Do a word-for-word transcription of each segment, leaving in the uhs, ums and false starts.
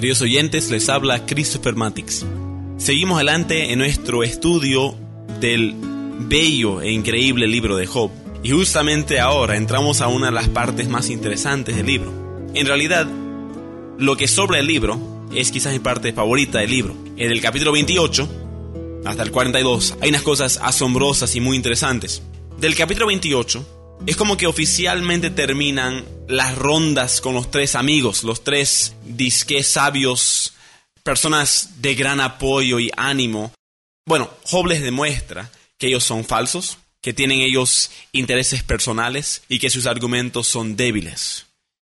Queridos oyentes, les habla Christopher Matix. Seguimos adelante en nuestro estudio del bello e increíble libro de Job. Y justamente ahora entramos a una de las partes más interesantes del libro. En realidad, lo que sobra el libro es quizás mi parte favorita del libro. En el capítulo veintiocho hasta el cuarenta y dos hay unas cosas asombrosas y muy interesantes. Del capítulo veintiocho es como que oficialmente terminan las rondas con los tres amigos, los tres disque sabios, personas de gran apoyo y ánimo. Bueno, Job les demuestra que ellos son falsos, que tienen ellos intereses personales y que sus argumentos son débiles.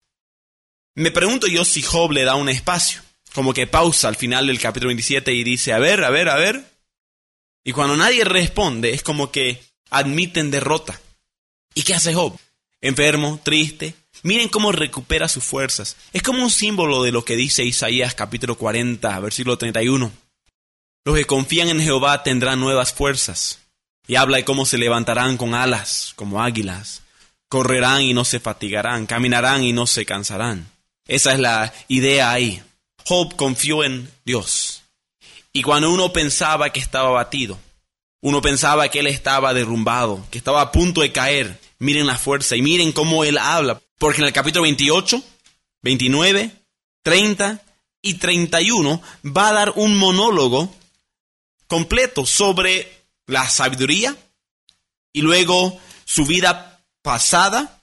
Me pregunto yo si Job le da un espacio, como que pausa al final del capítulo veintisiete y dice, a ver, a ver, a ver. Y cuando nadie responde, es como que admiten derrota. ¿Y qué hace Job? Enfermo, triste. Miren cómo recupera sus fuerzas. Es como un símbolo de lo que dice Isaías capítulo cuarenta, versículo treinta y uno. Los que confían en Jehová tendrán nuevas fuerzas. Y habla de cómo se levantarán con alas, como águilas. Correrán y no se fatigarán. Caminarán y no se cansarán. Esa es la idea ahí. Job confió en Dios. Y cuando uno pensaba que estaba abatido, uno pensaba que él estaba derrumbado, que estaba a punto de caer, miren la fuerza y miren cómo él habla. Porque en el capítulo veintiocho, veintinueve, treinta y treinta y uno va a dar un monólogo completo sobre la sabiduría y luego su vida pasada,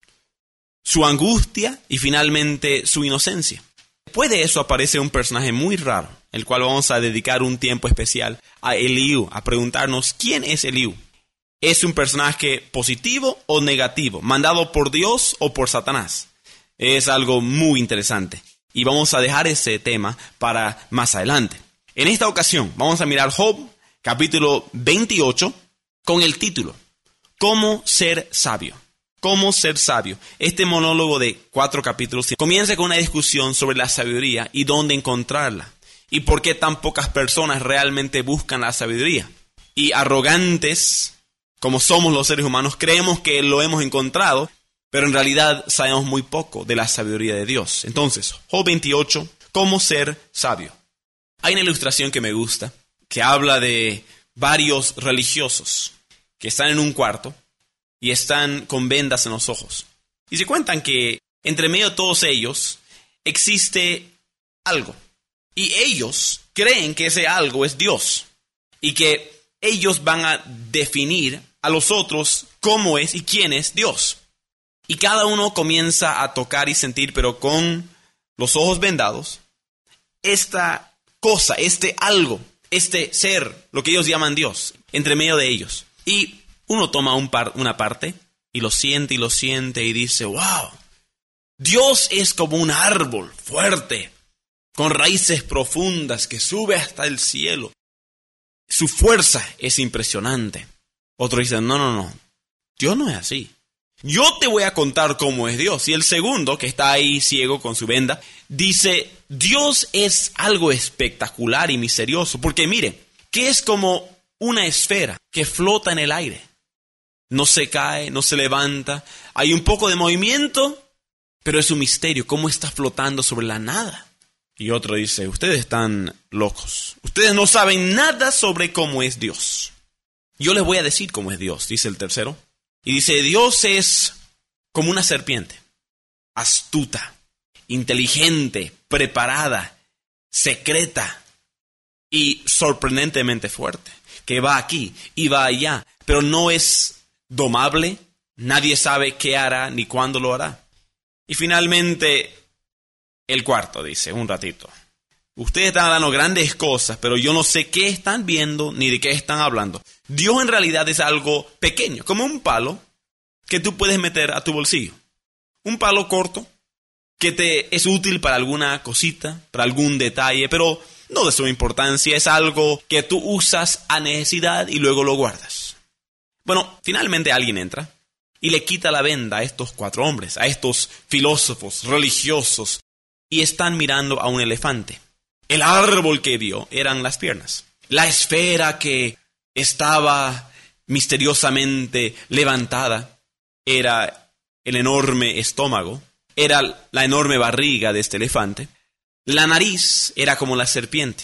su angustia y finalmente su inocencia. Después de eso aparece un personaje muy raro, el cual vamos a dedicar un tiempo especial a Eliú, a preguntarnos quién es Eliú. ¿Es un personaje positivo o negativo? ¿Mandado por Dios o por Satanás? Es algo muy interesante y vamos a dejar ese tema para más adelante. En esta ocasión vamos a mirar Job, capítulo veintiocho, con el título ¿Cómo ser sabio? ¿Cómo ser sabio? Este monólogo de cuatro capítulos comienza con una discusión sobre la sabiduría y dónde encontrarla. Y por qué tan pocas personas realmente buscan la sabiduría. Y arrogantes, como somos los seres humanos, creemos que lo hemos encontrado, pero en realidad sabemos muy poco de la sabiduría de Dios. Entonces, Job veintiocho, ¿cómo ser sabio? Hay una ilustración que me gusta, que habla de varios religiosos que están en un cuarto y están con vendas en los ojos. Y se cuentan que entre medio de todos ellos existe algo. Y ellos creen que ese algo es Dios. Y que ellos van a definir a los otros cómo es y quién es Dios. Y cada uno comienza a tocar y sentir, pero con los ojos vendados, esta cosa, este algo, este ser, lo que ellos llaman Dios, entre medio de ellos. Y uno toma un par, una parte y lo siente y lo siente y dice, wow, Dios es como un árbol fuerte, con raíces profundas que sube hasta el cielo. Su fuerza es impresionante. Otro dice, no, no, no, Dios no es así. Yo te voy a contar cómo es Dios. Y el segundo, que está ahí ciego con su venda, dice, Dios es algo espectacular y misterioso. Porque mire, que es como una esfera que flota en el aire. No se cae, no se levanta. Hay un poco de movimiento, pero es un misterio. ¿Cómo está flotando sobre la nada? Y otro dice, ustedes están locos. Ustedes no saben nada sobre cómo es Dios. Yo les voy a decir cómo es Dios, dice el tercero. Y dice, Dios es como una serpiente, astuta, inteligente, preparada, secreta y sorprendentemente fuerte, que va aquí y va allá, pero no es domable, nadie sabe qué hará ni cuándo lo hará. Y finalmente, el cuarto dice, un ratito, ustedes están hablando grandes cosas, pero yo no sé qué están viendo ni de qué están hablando. Dios en realidad es algo pequeño, como un palo que tú puedes meter a tu bolsillo. Un palo corto que te es útil para alguna cosita, para algún detalle, pero no de suma importancia, es algo que tú usas a necesidad y luego lo guardas. Bueno, finalmente alguien entra y le quita la venda a estos cuatro hombres, a estos filósofos religiosos, y están mirando a un elefante. El árbol que vio eran las piernas. La esfera que estaba misteriosamente levantada era el enorme estómago, era la enorme barriga de este elefante. La nariz era como la serpiente.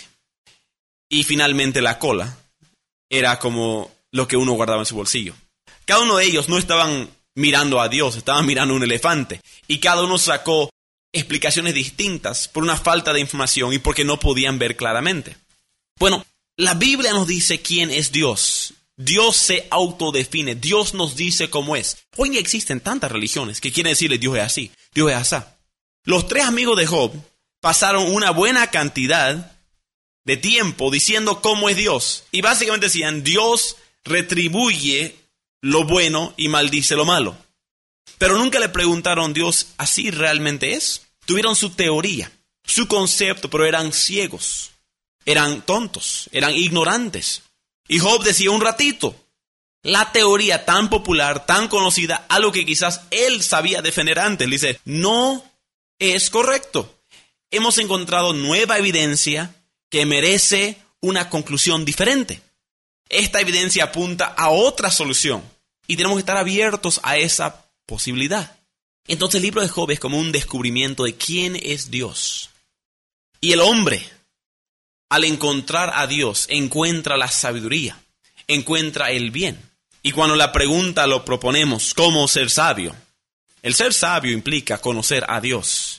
Y finalmente la cola era como lo que uno guardaba en su bolsillo. Cada uno de ellos no estaban mirando a Dios, estaban mirando a un elefante. Y cada uno sacó explicaciones distintas por una falta de información y porque no podían ver claramente. Bueno, la Biblia nos dice quién es Dios. Dios se autodefine, Dios nos dice cómo es. Hoy ya existen tantas religiones que quieren decirle Dios es así, Dios es así. Los tres amigos de Job pasaron una buena cantidad de tiempo diciendo cómo es Dios. Y básicamente decían, Dios retribuye lo bueno y maldice lo malo. Pero nunca le preguntaron, Dios, ¿así realmente es? Tuvieron su teoría, su concepto, pero eran ciegos, eran tontos, eran ignorantes. Y Job decía un ratito, la teoría tan popular, tan conocida, algo que quizás él sabía defender antes, le dice, no es correcto. Hemos encontrado nueva evidencia que merece una conclusión diferente. Esta evidencia apunta a otra solución y tenemos que estar abiertos a esa posibilidad. Entonces el libro de Job es como un descubrimiento de quién es Dios. Y el hombre, al encontrar a Dios, encuentra la sabiduría, encuentra el bien. Y cuando la pregunta lo proponemos, ¿cómo ser sabio? El ser sabio implica conocer a Dios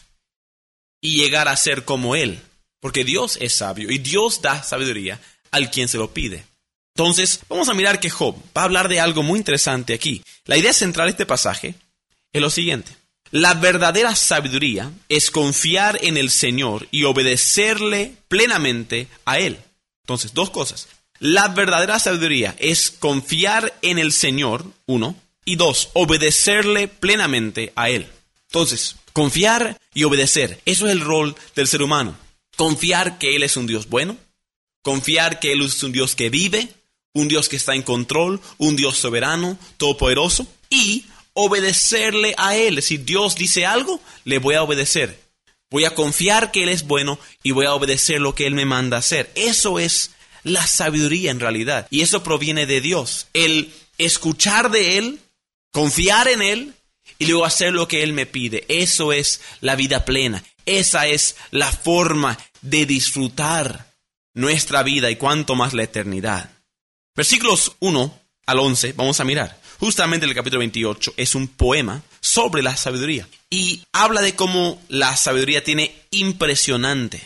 y llegar a ser como Él, porque Dios es sabio y Dios da sabiduría al quien se lo pide. Entonces, vamos a mirar que Job va a hablar de algo muy interesante aquí. La idea central de este pasaje es lo siguiente. La verdadera sabiduría es confiar en el Señor y obedecerle plenamente a Él. Entonces, dos cosas. La verdadera sabiduría es confiar en el Señor, uno, y dos, obedecerle plenamente a Él. Entonces, confiar y obedecer, eso es el rol del ser humano. Confiar que Él es un Dios bueno, confiar que Él es un Dios que vive, un Dios que está en control, un Dios soberano, todopoderoso, y obedecerle a Él. Si Dios dice algo, le voy a obedecer. Voy a confiar que Él es bueno y voy a obedecer lo que Él me manda hacer. Eso es la sabiduría en realidad. Y eso proviene de Dios. El escuchar de Él, confiar en Él y luego hacer lo que Él me pide. Eso es la vida plena. Esa es la forma de disfrutar nuestra vida y cuanto más la eternidad. Versículos uno al once, vamos a mirar. Justamente el capítulo veintiocho es un poema sobre la sabiduría. Y habla de cómo la sabiduría tiene impresionante,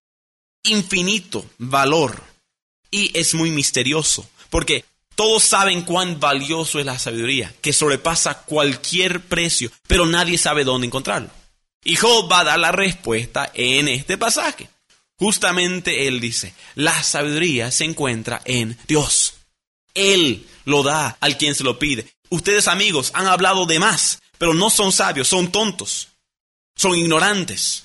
infinito valor. Y es muy misterioso, porque todos saben cuán valioso es la sabiduría, que sobrepasa cualquier precio, pero nadie sabe dónde encontrarlo. Y Job va a dar la respuesta en este pasaje. Justamente él dice, la sabiduría se encuentra en Dios. Él lo da al quien se lo pide. Ustedes, amigos, han hablado de más, pero no son sabios, son tontos, son ignorantes,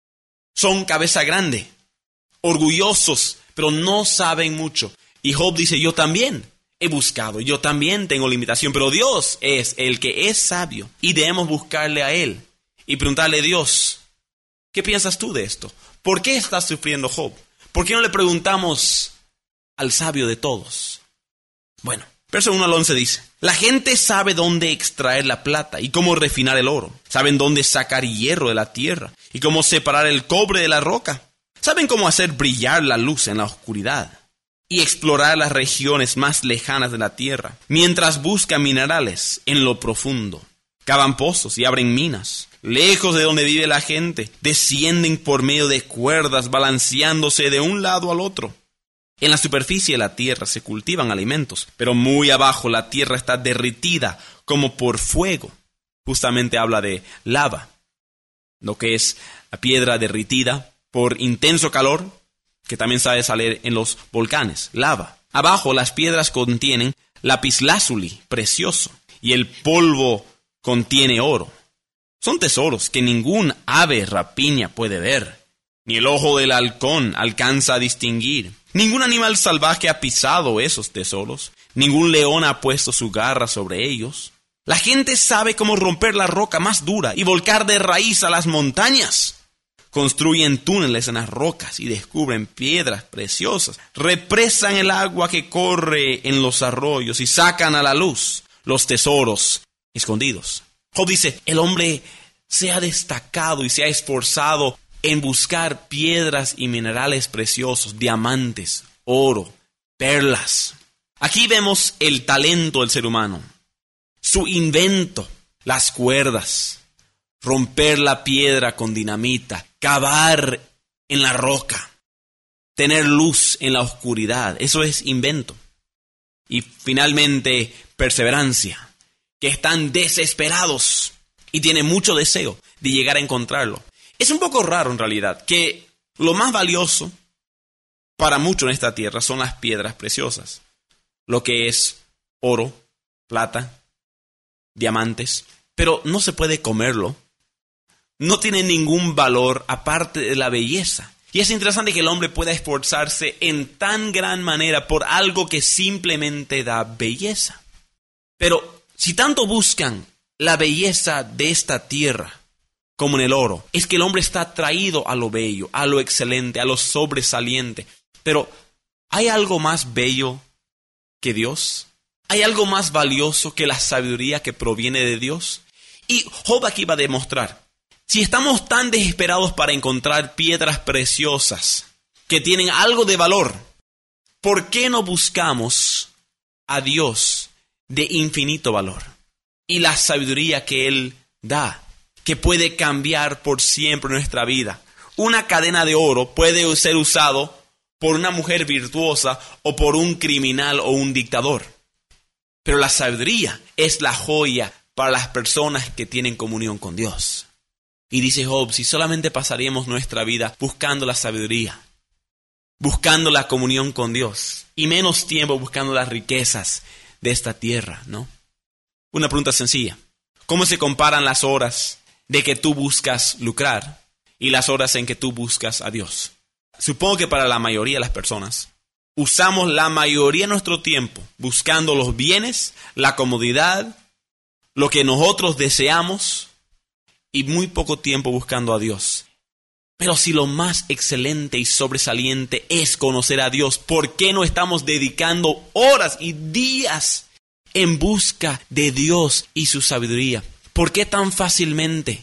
son cabeza grande, orgullosos, pero no saben mucho. Y Job dice, yo también he buscado, yo también tengo limitación, pero Dios es el que es sabio y debemos buscarle a Él y preguntarle a Dios, ¿qué piensas tú de esto? ¿Por qué estás sufriendo Job? ¿Por qué no le preguntamos al sabio de todos? Bueno, verso uno al once dice, la gente sabe dónde extraer la plata y cómo refinar el oro. Saben dónde sacar hierro de la tierra y cómo separar el cobre de la roca. Saben cómo hacer brillar la luz en la oscuridad y explorar las regiones más lejanas de la tierra, mientras buscan minerales en lo profundo. Cavan pozos y abren minas, lejos de donde vive la gente. Descienden por medio de cuerdas, balanceándose de un lado al otro. En la superficie de la tierra se cultivan alimentos, pero muy abajo la tierra está derritida como por fuego. Justamente habla de lava, lo que es la piedra derritida por intenso calor, que también sabe salir en los volcanes, lava. Abajo las piedras contienen lapislázuli, precioso, y el polvo contiene oro. Son tesoros que ningún ave rapiña puede ver, ni el ojo del halcón alcanza a distinguir. Ningún animal salvaje ha pisado esos tesoros, ningún león ha puesto su garra sobre ellos. La gente sabe cómo romper la roca más dura y volcar de raíz a las montañas. Construyen túneles en las rocas y descubren piedras preciosas. Represan el agua que corre en los arroyos y sacan a la luz los tesoros escondidos. Job dice, el hombre se ha destacado y se ha esforzado en buscar piedras y minerales preciosos, diamantes, oro, perlas. Aquí vemos el talento del ser humano, su invento, las cuerdas, romper la piedra con dinamita, cavar en la roca, tener luz en la oscuridad. Eso es invento. Y finalmente, perseverancia, que están desesperados y tienen mucho deseo de llegar a encontrarlo. Es un poco raro en realidad que lo más valioso para muchos en esta tierra son las piedras preciosas, lo que es oro, plata, diamantes, pero no se puede comerlo. No tiene ningún valor aparte de la belleza. Y es interesante que el hombre pueda esforzarse en tan gran manera por algo que simplemente da belleza. Pero si tanto buscan la belleza de esta tierra como en el oro, es que el hombre está atraído a lo bello, a lo excelente, a lo sobresaliente. Pero ¿hay algo más bello que Dios? ¿Hay algo más valioso que la sabiduría que proviene de Dios? Y Job aquí va a demostrar, si estamos tan desesperados para encontrar piedras preciosas que tienen algo de valor, ¿por qué no buscamos a Dios de infinito valor y la sabiduría que Él da, que puede cambiar por siempre nuestra vida? Una cadena de oro puede ser usado por una mujer virtuosa o por un criminal o un dictador. Pero la sabiduría es la joya para las personas que tienen comunión con Dios. Y dice Job, si solamente pasaríamos nuestra vida buscando la sabiduría, buscando la comunión con Dios, y menos tiempo buscando las riquezas de esta tierra, ¿no? Una pregunta sencilla. ¿Cómo se comparan las horas de que tú buscas lucrar y las horas en que tú buscas a Dios? Supongo que para la mayoría de las personas, usamos la mayoría de nuestro tiempo buscando los bienes, la comodidad, lo que nosotros deseamos, y muy poco tiempo buscando a Dios. Pero si lo más excelente y sobresaliente es conocer a Dios, ¿por qué no estamos dedicando horas y días en busca de Dios y su sabiduría? ¿Por qué tan fácilmente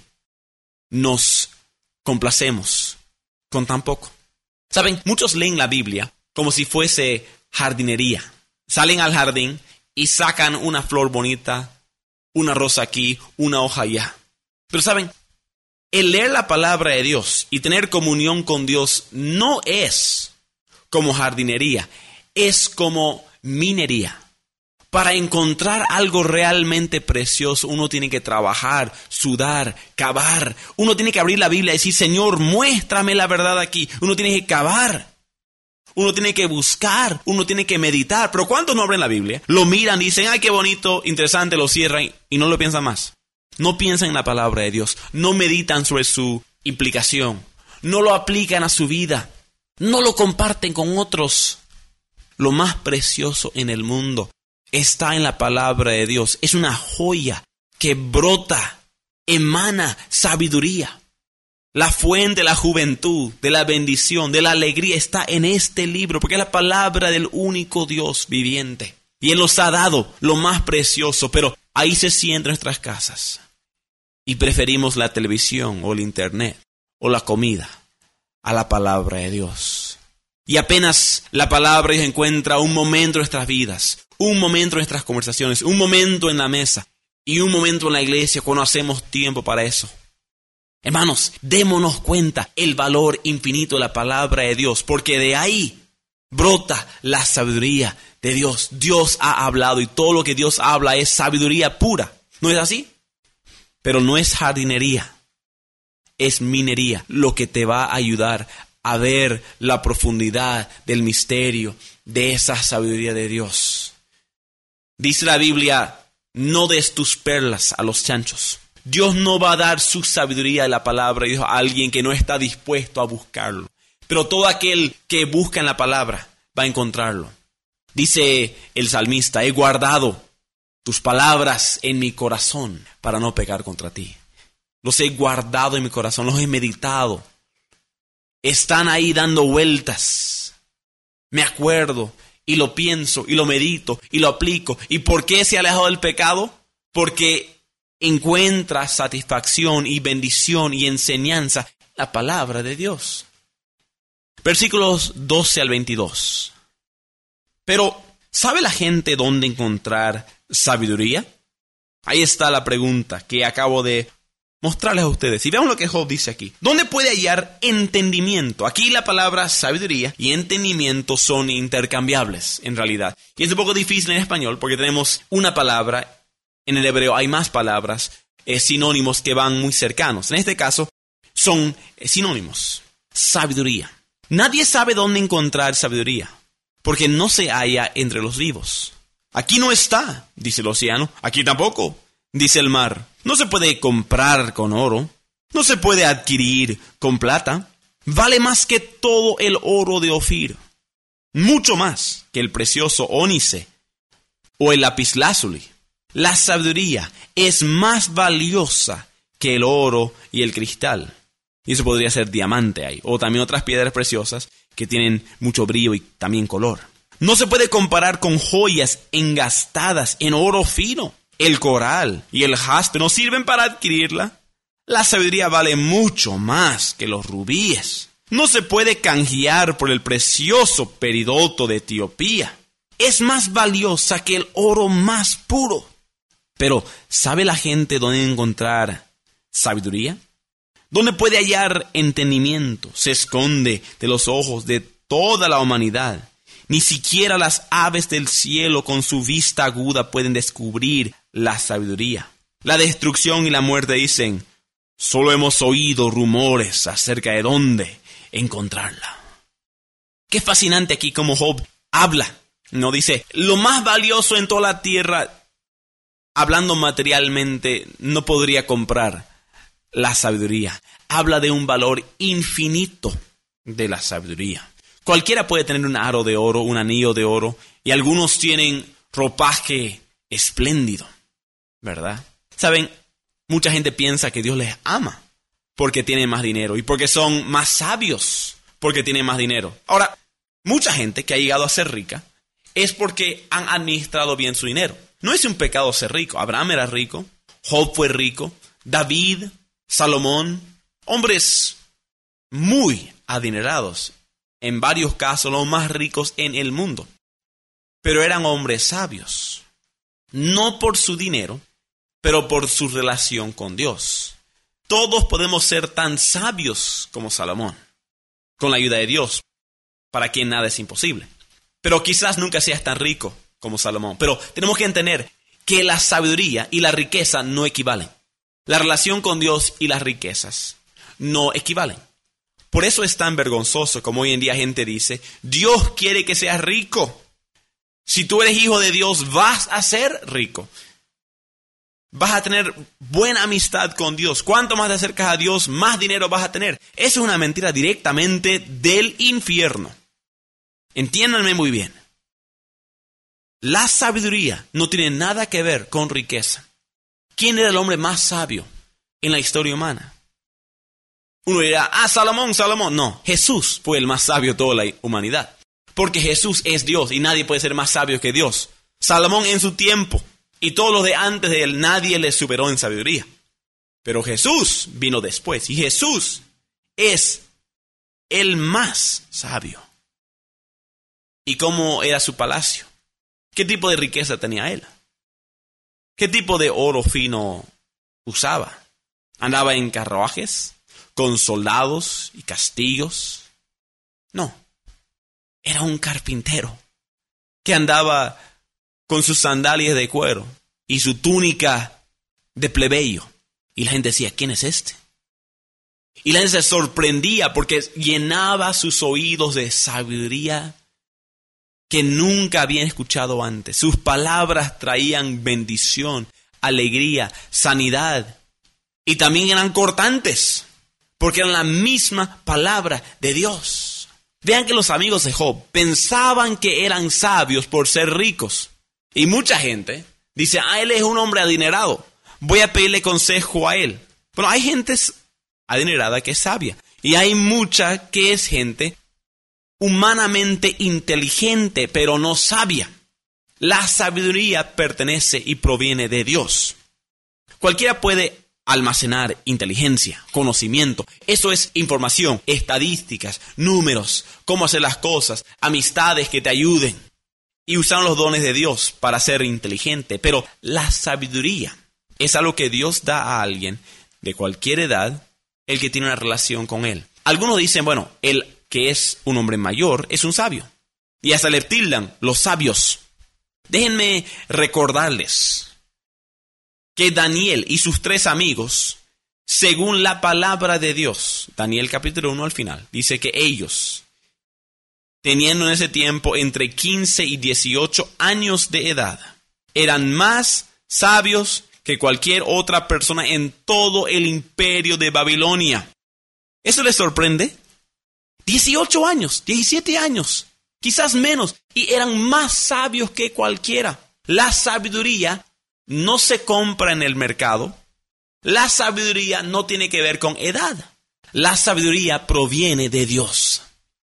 nos complacemos con tan poco? Saben, muchos leen la Biblia como si fuese jardinería. Salen al jardín y sacan una flor bonita, una rosa aquí, una hoja allá. Pero saben, el leer la palabra de Dios y tener comunión con Dios no es como jardinería, es como minería. Para encontrar algo realmente precioso, uno tiene que trabajar, sudar, cavar. Uno tiene que abrir la Biblia y decir, Señor, muéstrame la verdad aquí. Uno tiene que cavar. Uno tiene que buscar, uno tiene que meditar. Pero ¿cuántos no abren la Biblia? Lo miran, dicen, ay, qué bonito, interesante, lo cierran y no lo piensan más. No piensan en la palabra de Dios, no meditan sobre su implicación, no lo aplican a su vida, no lo comparten con otros. Lo más precioso en el mundo está en la palabra de Dios. Es una joya que brota, emana sabiduría. La fuente de la juventud, de la bendición, de la alegría está en este libro, porque es la palabra del único Dios viviente. Y Él nos ha dado lo más precioso, pero ahí se sienta en nuestras casas. Y preferimos la televisión o el internet o la comida a la palabra de Dios. Y apenas la palabra de Dios encuentra un momento en nuestras vidas, un momento en nuestras conversaciones, un momento en la mesa y un momento en la iglesia cuando hacemos tiempo para eso. Hermanos, démonos cuenta el valor infinito de la palabra de Dios, porque de ahí brota la sabiduría de Dios. Dios ha hablado y todo lo que Dios habla es sabiduría pura. ¿No es así? Pero no es jardinería, es minería lo que te va a ayudar a ver la profundidad del misterio de esa sabiduría de Dios. Dice la Biblia, no des tus perlas a los chanchos. Dios no va a dar su sabiduría de la palabra de Dios a alguien que no está dispuesto a buscarlo. Pero todo aquel que busca en la palabra va a encontrarlo. Dice el salmista, he guardado tus palabras en mi corazón para no pecar contra ti. Los he guardado en mi corazón, los he meditado. Están ahí dando vueltas. Me acuerdo y lo pienso y lo medito y lo aplico. ¿Y por qué se ha alejado del pecado? Porque encuentra satisfacción y bendición y enseñanza la palabra de Dios. Versículos doce al veintidós. Pero, ¿sabe la gente dónde encontrar sabiduría? Ahí está la pregunta que acabo de mostrarles a ustedes. Y vean lo que Job dice aquí. ¿Dónde puede hallar entendimiento? Aquí la palabra sabiduría y entendimiento son intercambiables, en realidad. Y es un poco difícil en español porque tenemos una palabra. En el hebreo hay más palabras, eh, sinónimos que van muy cercanos. En este caso, son eh, sinónimos. Sabiduría. Nadie sabe dónde encontrar sabiduría, porque no se halla entre los vivos. Aquí no está, dice el océano. Aquí tampoco, dice el mar. No se puede comprar con oro. No se puede adquirir con plata. Vale más que todo el oro de Ofir. Mucho más que el precioso ónice o el lapislázuli. La sabiduría es más valiosa que el oro y el cristal. Y eso podría ser diamante ahí. O también otras piedras preciosas que tienen mucho brillo y también color. No se puede comparar con joyas engastadas en oro fino. El coral y el jaspe no sirven para adquirirla. La sabiduría vale mucho más que los rubíes. No se puede canjear por el precioso peridoto de Etiopía. Es más valiosa que el oro más puro. Pero, ¿sabe la gente dónde encontrar sabiduría? ¿Dónde puede hallar entendimiento? Se esconde de los ojos de toda la humanidad. Ni siquiera las aves del cielo con su vista aguda pueden descubrir la sabiduría. La destrucción y la muerte dicen, solo hemos oído rumores acerca de dónde encontrarla. Qué fascinante aquí como Job habla. No dice, lo más valioso en toda la tierra, hablando materialmente, no podría comprar la sabiduría. Habla de un valor infinito de la sabiduría. Cualquiera puede tener un aro de oro, un anillo de oro, y algunos tienen ropaje espléndido, ¿verdad? Saben, mucha gente piensa que Dios les ama porque tienen más dinero y porque son más sabios porque tienen más dinero. Ahora, mucha gente que ha llegado a ser rica es porque han administrado bien su dinero. No es un pecado ser rico. Abraham era rico, Job fue rico, David, Salomón, hombres muy adinerados, en varios casos los más ricos en el mundo. Pero eran hombres sabios, no por su dinero, pero por su relación con Dios. Todos podemos ser tan sabios como Salomón, con la ayuda de Dios, para quien nada es imposible. Pero quizás nunca seas tan rico como Salomón. Pero tenemos que entender que la sabiduría y la riqueza no equivalen. La relación con Dios y las riquezas no equivalen. Por eso es tan vergonzoso como hoy en día gente dice, Dios quiere que seas rico. Si tú eres hijo de Dios, vas a ser rico. Vas a tener buena amistad con Dios. Cuanto más te acercas a Dios, más dinero vas a tener. Eso es una mentira directamente del infierno. Entiéndanme muy bien. La sabiduría no tiene nada que ver con riqueza. ¿Quién era el hombre más sabio en la historia humana? Uno dirá, ah, Salomón, Salomón. No, Jesús fue el más sabio de toda la humanidad. Porque Jesús es Dios y nadie puede ser más sabio que Dios. Salomón en su tiempo y todos los de antes de él, nadie le superó en sabiduría. Pero Jesús vino después y Jesús es el más sabio. ¿Y cómo era su palacio? ¿Qué tipo de riqueza tenía él? ¿Qué tipo de oro fino usaba? ¿Andaba en carruajes con soldados y castillos? No. Era un carpintero que andaba con sus sandalias de cuero y su túnica de plebeyo. Y la gente decía, ¿quién es este? Y la gente se sorprendía porque llenaba sus oídos de sabiduría que nunca habían escuchado antes. Sus palabras traían bendición, alegría, sanidad. Y también eran cortantes, porque eran la misma palabra de Dios. Vean que los amigos de Job pensaban que eran sabios por ser ricos. Y mucha gente dice, ah, él es un hombre adinerado, voy a pedirle consejo a él. Pero hay gente adinerada que es sabia. Y hay mucha que es gente humanamente inteligente, pero no sabia. La sabiduría pertenece y proviene de Dios. Cualquiera puede almacenar inteligencia, conocimiento. Eso es información, estadísticas, números, cómo hacer las cosas, amistades que te ayuden. Y usaron los dones de Dios para ser inteligente. Pero la sabiduría es algo que Dios da a alguien de cualquier edad, el que tiene una relación con Él. Algunos dicen, bueno, el que es un hombre mayor es un sabio. Y hasta le tildan los sabios. Déjenme recordarles que Daniel y sus tres amigos, según la palabra de Dios, Daniel capítulo uno al final, dice que ellos, teniendo en ese tiempo entre quince y dieciocho años de edad, eran más sabios que cualquier otra persona en todo el imperio de Babilonia. ¿Eso les sorprende? dieciocho años, diecisiete años, quizás menos, y eran más sabios que cualquiera. La sabiduría no se compra en el mercado. La sabiduría no tiene que ver con edad. La sabiduría proviene de Dios.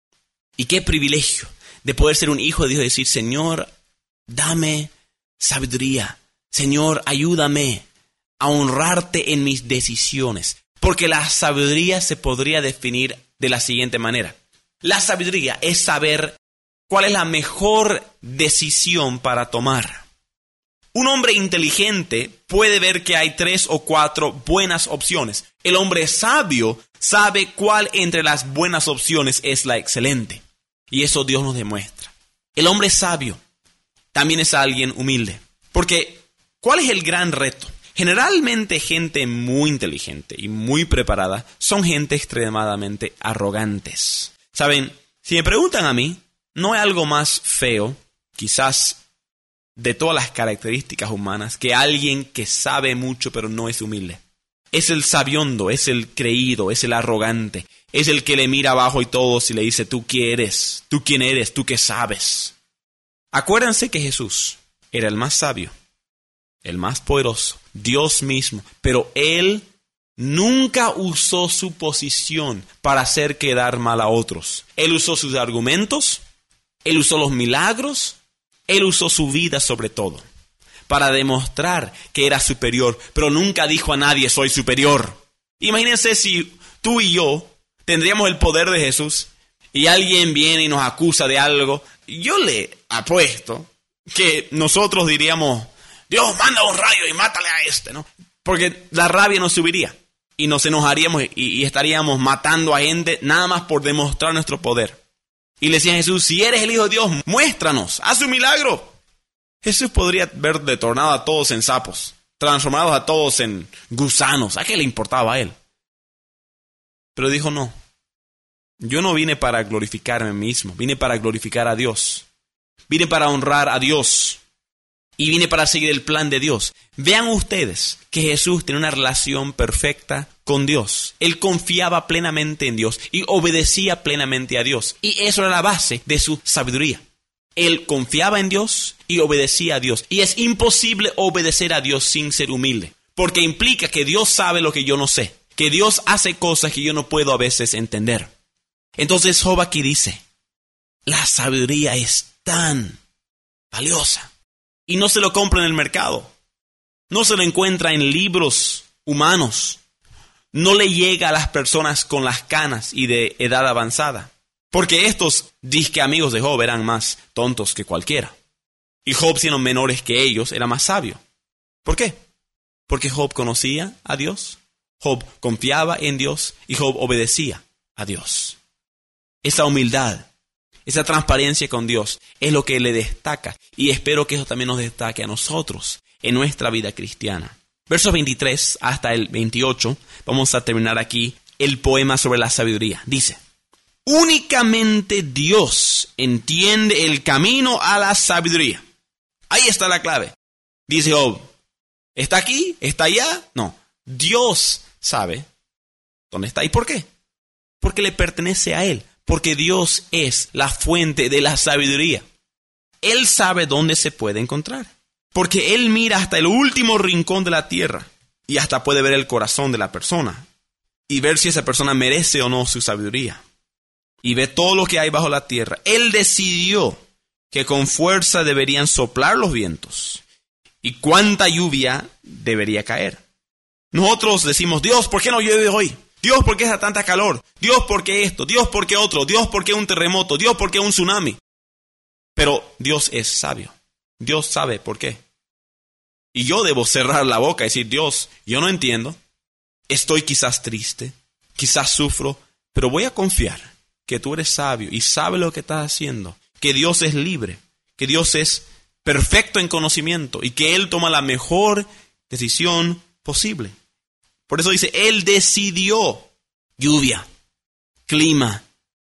Y qué privilegio de poder ser un hijo de Dios y decir, Señor, dame sabiduría. Señor, ayúdame a honrarte en mis decisiones. Porque la sabiduría se podría definir de la siguiente manera. La sabiduría es saber cuál es la mejor decisión para tomar. Un hombre inteligente puede ver que hay tres o cuatro buenas opciones. El hombre sabio sabe cuál entre las buenas opciones es la excelente. Y eso Dios nos demuestra. El hombre sabio también es alguien humilde. Porque, ¿cuál es el gran reto? Generalmente gente muy inteligente y muy preparada son gente extremadamente arrogantes. Saben, si me preguntan a mí, no hay algo más feo, quizás de todas las características humanas, que alguien que sabe mucho pero no es humilde. Es el sabiondo, es el creído, es el arrogante, es el que le mira abajo y todos y le dice, ¿tú quién eres? ¿Tú quién eres? ¿Tú qué sabes? Acuérdense que Jesús era el más sabio, el más poderoso, Dios mismo, pero Él nunca usó su posición para hacer quedar mal a otros. Él usó sus argumentos, Él usó los milagros, Él usó su vida sobre todo para demostrar que era superior, pero nunca dijo a nadie, soy superior. Imagínense si tú y yo tendríamos el poder de Jesús y alguien viene y nos acusa de algo. Yo le apuesto que nosotros diríamos, Dios, manda un rayo y mátale a este, ¿no? Porque la rabia nos subiría y nos enojaríamos y, y estaríamos matando a gente nada más por demostrar nuestro poder. Y le decían a Jesús, si eres el Hijo de Dios, muéstranos, haz un milagro. Jesús podría haber detornado a todos en sapos, transformados a todos en gusanos. ¿A qué le importaba a él? Pero dijo, no, yo no vine para glorificarme a mí mismo, vine para glorificar a Dios. Vine para honrar a Dios. Y vine para seguir el plan de Dios. Vean ustedes que Jesús tenía una relación perfecta con Dios. Él confiaba plenamente en Dios y obedecía plenamente a Dios. Y eso era la base de su sabiduría. Él confiaba en Dios y obedecía a Dios. Y es imposible obedecer a Dios sin ser humilde. Porque implica que Dios sabe lo que yo no sé. Que Dios hace cosas que yo no puedo a veces entender. Entonces Job aquí dice, la sabiduría es tan valiosa. Y no se lo compra en el mercado. No se lo encuentra en libros humanos. No le llega a las personas con las canas y de edad avanzada. Porque estos disque amigos de Job eran más tontos que cualquiera. Y Job, siendo menores que ellos, era más sabio. ¿Por qué? Porque Job conocía a Dios. Job confiaba en Dios y Job obedecía a Dios. Esa humildad, esa transparencia con Dios es lo que le destaca. Y espero que eso también nos destaque a nosotros en nuestra vida cristiana. Versos veintitrés hasta el veintiocho, vamos a terminar aquí el poema sobre la sabiduría. Dice, únicamente Dios entiende el camino a la sabiduría. Ahí está la clave. Dice Job, ¿está aquí? ¿Está allá? No, Dios sabe dónde está. ¿Y por qué? Porque le pertenece a Él. Porque Dios es la fuente de la sabiduría. Él sabe dónde se puede encontrar. Porque Él mira hasta el último rincón de la tierra. Y hasta puede ver el corazón de la persona. Y ver si esa persona merece o no su sabiduría. Y ve todo lo que hay bajo la tierra. Él decidió que con fuerza deberían soplar los vientos. Y cuánta lluvia debería caer. Nosotros decimos, Dios, ¿por qué no llueve hoy? Dios, ¿por qué hace tanta calor? Dios, ¿por qué esto? Dios, ¿por qué otro? Dios, ¿por qué un terremoto? Dios, ¿por qué un tsunami? Pero Dios es sabio. Dios sabe por qué. Y yo debo cerrar la boca y decir, Dios, yo no entiendo. Estoy quizás triste, quizás sufro, pero voy a confiar que tú eres sabio y sabes lo que estás haciendo. Que Dios es libre, que Dios es perfecto en conocimiento y que Él toma la mejor decisión posible. Por eso dice, Él decidió lluvia, clima,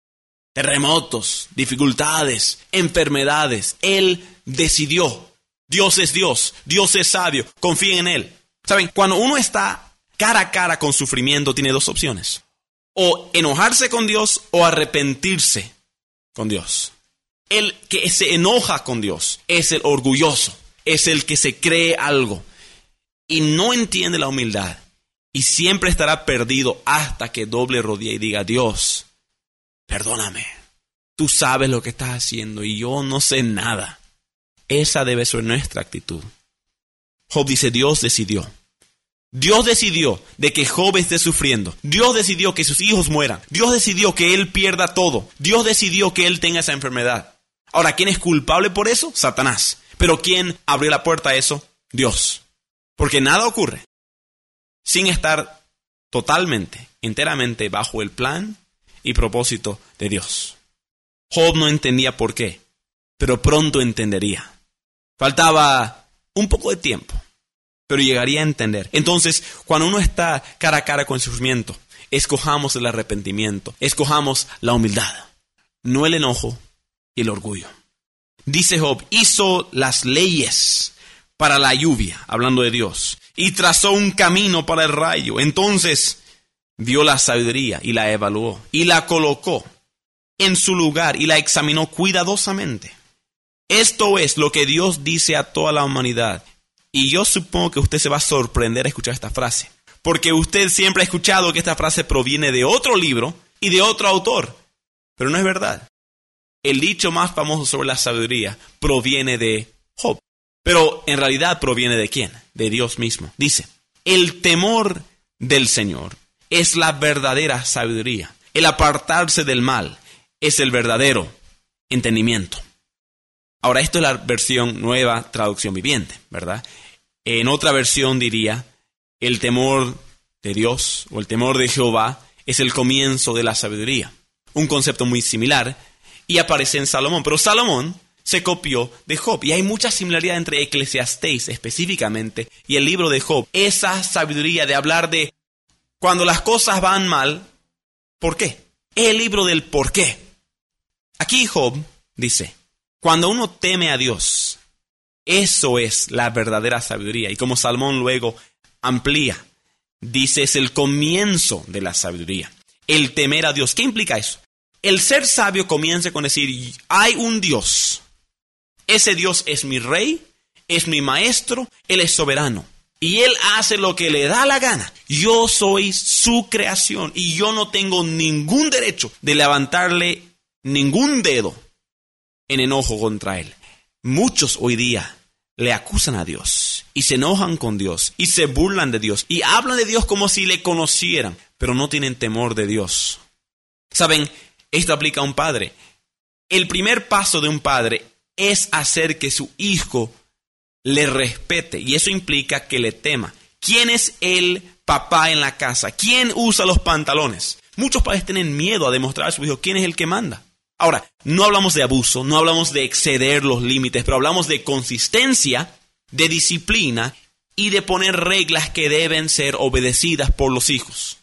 terremotos, dificultades, enfermedades. Él decidió. Dios es Dios, Dios es sabio, confíen en Él. ¿Saben? Cuando uno está cara a cara con sufrimiento, tiene dos opciones. O enojarse con Dios o arrepentirse con Dios. El que se enoja con Dios es el orgulloso, es el que se cree algo y no entiende la humildad. Y siempre estará perdido hasta que doble rodilla y diga, Dios, perdóname. Tú sabes lo que estás haciendo y yo no sé nada. Esa debe ser nuestra actitud. Job dice, Dios decidió. Dios decidió de que Job esté sufriendo. Dios decidió que sus hijos mueran. Dios decidió que él pierda todo. Dios decidió que él tenga esa enfermedad. Ahora, ¿quién es culpable por eso? Satanás. Pero ¿quién abrió la puerta a eso? Dios. Porque nada ocurre sin estar totalmente, enteramente bajo el plan y propósito de Dios. Job no entendía por qué, pero pronto entendería. Faltaba un poco de tiempo, pero llegaría a entender. Entonces, cuando uno está cara a cara con el sufrimiento, escojamos el arrepentimiento, escojamos la humildad, no el enojo y el orgullo. Dice Job, hizo las leyes para la lluvia, hablando de Dios, y trazó un camino para el rayo. Entonces vio la sabiduría y la evaluó, y la colocó en su lugar y la examinó cuidadosamente. Esto es lo que Dios dice a toda la humanidad. Y yo supongo que usted se va a sorprender a escuchar esta frase, porque usted siempre ha escuchado que esta frase proviene de otro libro y de otro autor, pero no es verdad. El dicho más famoso sobre la sabiduría proviene de Job, pero en realidad proviene de ¿quién? De Dios mismo. Dice, el temor del Señor es la verdadera sabiduría. El apartarse del mal es el verdadero entendimiento. Ahora, esto es la versión nueva, traducción viviente, ¿verdad? En otra versión diría, el temor de Dios o el temor de Jehová es el comienzo de la sabiduría. Un concepto muy similar y aparece en Salomón. Pero Salomón se copió de Job y hay mucha similaridad entre Eclesiastés específicamente y el libro de Job. Esa sabiduría de hablar de cuando las cosas van mal, ¿por qué? Es el libro del por qué. Aquí Job dice, cuando uno teme a Dios, eso es la verdadera sabiduría. Y como Salomón luego amplía, dice, es el comienzo de la sabiduría. El temer a Dios. ¿Qué implica eso? El ser sabio comienza con decir, hay un Dios. Ese Dios es mi rey, es mi maestro, Él es soberano. Y Él hace lo que le da la gana. Yo soy su creación y yo no tengo ningún derecho de levantarle ningún dedo en enojo contra Él. Muchos hoy día le acusan a Dios y se enojan con Dios y se burlan de Dios y hablan de Dios como si le conocieran, pero no tienen temor de Dios. ¿Saben? Esto aplica a un padre. El primer paso de un padre es hacer que su hijo le respete y eso implica que le tema. ¿Quién es el papá en la casa? ¿Quién usa los pantalones? Muchos padres tienen miedo a demostrar a su hijo quién es el que manda. Ahora, no hablamos de abuso, no hablamos de exceder los límites, pero hablamos de consistencia, de disciplina y de poner reglas que deben ser obedecidas por los hijos.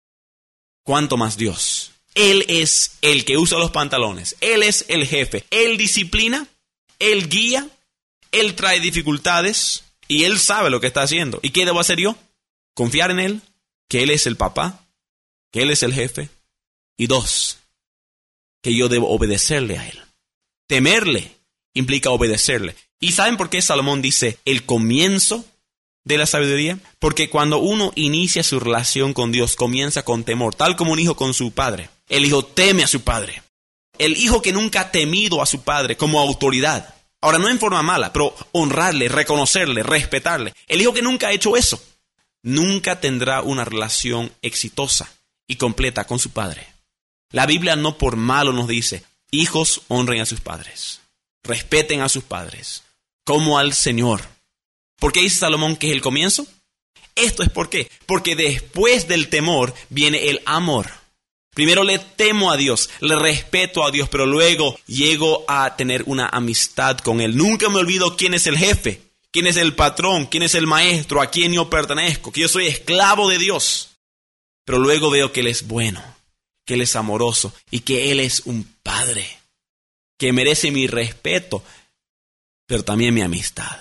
¿Cuánto más Dios? Él es el que usa los pantalones, Él es el jefe, Él disciplina, Él guía, Él trae dificultades y Él sabe lo que está haciendo. ¿Y qué debo hacer yo? Confiar en Él, que Él es el papá, que Él es el jefe. Y dos, que yo debo obedecerle a Él. Temerle implica obedecerle. ¿Y saben por qué Salomón dice el comienzo de la sabiduría? Porque cuando uno inicia su relación con Dios, comienza con temor, tal como un hijo con su padre. El hijo teme a su padre. El hijo que nunca ha temido a su padre como autoridad. Ahora, no en forma mala, pero honrarle, reconocerle, respetarle. El hijo que nunca ha hecho eso, nunca tendrá una relación exitosa y completa con su padre. La Biblia no por malo nos dice, hijos, honren a sus padres, respeten a sus padres, como al Señor. ¿Por qué dice Salomón que es el comienzo? Esto es por qué. Porque después del temor viene el amor. Primero le temo a Dios, le respeto a Dios, pero luego llego a tener una amistad con Él. Nunca me olvido quién es el jefe, quién es el patrón, quién es el maestro, a quién yo pertenezco, que yo soy esclavo de Dios. Pero luego veo que Él es bueno, que Él es amoroso y que Él es un padre que merece mi respeto, pero también mi amistad.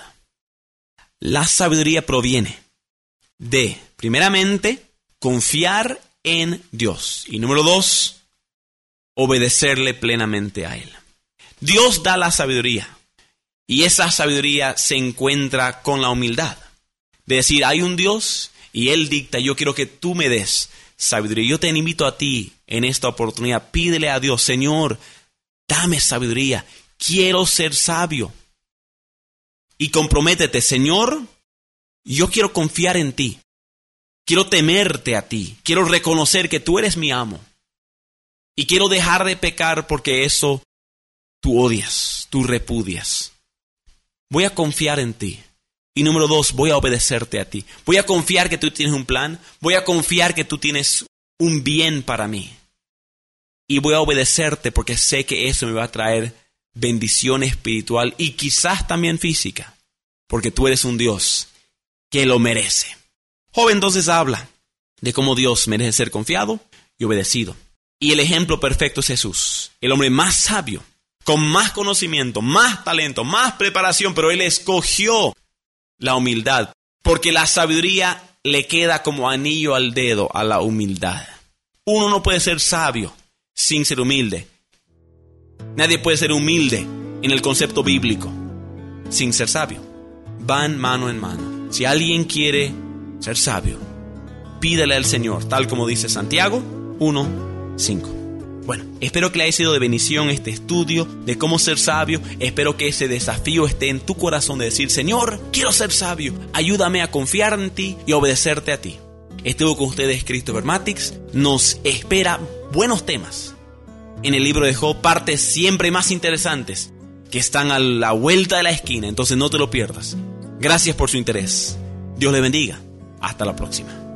La sabiduría proviene de, primeramente, confiar en Dios. Y número dos, obedecerle plenamente a Él. Dios da la sabiduría. Y esa sabiduría se encuentra con la humildad. De decir, hay un Dios y Él dicta, yo quiero que tú me des sabiduría. Yo te invito a ti en esta oportunidad. Pídele a Dios, Señor, dame sabiduría. Quiero ser sabio. Y comprométete, Señor, yo quiero confiar en ti. Quiero temerte a ti. Quiero reconocer que tú eres mi amo. Y quiero dejar de pecar porque eso tú odias, tú repudias. Voy a confiar en ti. Y número dos, voy a obedecerte a ti. Voy a confiar que tú tienes un plan. Voy a confiar que tú tienes un bien para mí. Y voy a obedecerte porque sé que eso me va a traer bendición espiritual y quizás también física. Porque tú eres un Dios que lo merece. Job entonces habla de cómo Dios merece ser confiado y obedecido. Y el ejemplo perfecto es Jesús, el hombre más sabio, con más conocimiento, más talento, más preparación, pero Él escogió la humildad, porque la sabiduría le queda como anillo al dedo a la humildad. Uno no puede ser sabio sin ser humilde. Nadie puede ser humilde en el concepto bíblico sin ser sabio. Van mano en mano. Si alguien quiere ser sabio, pídele al Señor, tal como dice Santiago uno, cinco. Bueno, espero que le haya sido de bendición este estudio de cómo ser sabio. Espero que ese desafío esté en tu corazón de decir, Señor, quiero ser sabio. Ayúdame a confiar en ti y obedecerte a ti. Estuvo con ustedes Christopher Matix. Nos espera buenos temas en el libro de Job, partes siempre más interesantes que están a la vuelta de la esquina. Entonces no te lo pierdas. Gracias por su interés. Dios le bendiga. Hasta la próxima.